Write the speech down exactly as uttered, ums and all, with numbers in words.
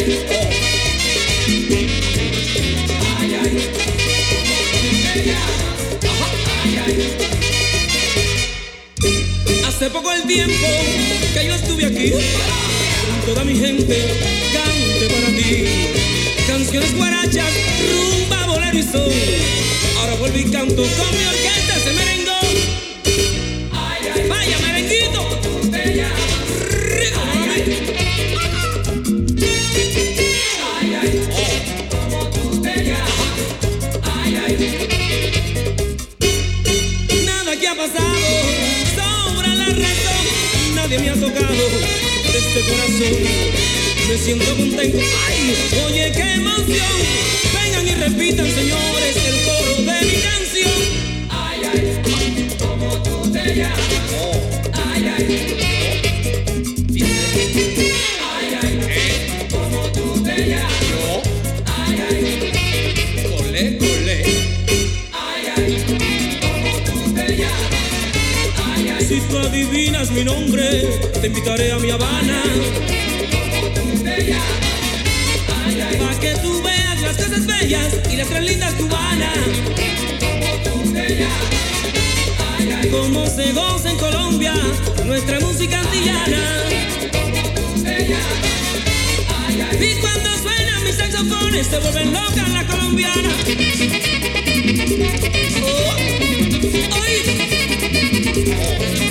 ay, oh. Ay, ay, te llamas. Ajá. Ay, ay. Hace poco el tiempo que yo estuve aquí, con toda mi gente cante para ti. Canciones guarachas, rumba, bolero y son. Ahora vuelvo y canto con mi orquesta ese merengón. Ay, ay, vaya merenguito. Tú te llamas. Rico, mami. Ay, ay, oh. Como tú te llamas. Ay, ay. Nada que ha pasado sobra la razón. Nadie me ha tocado de este corazón. Me siento contento. Ay, oye, qué emoción. Vengan y repitan, señores, el coro de mi canción. Ay, ay, como tú te llamas. Ay, ay. Ay, ay, como tú te llamas. Ay, ay. Colé, colé. Ay, ay, como tú te llamas. Ay, ay. Si tú adivinas mi nombre, te invitaré a mi Habana. Pa' que tú veas las cosas bellas y las tres lindas cubanas. Como se goza en Colombia nuestra música antillana. Y cuando suenan mis saxofones se vuelven locas las colombianas. Oh, oye.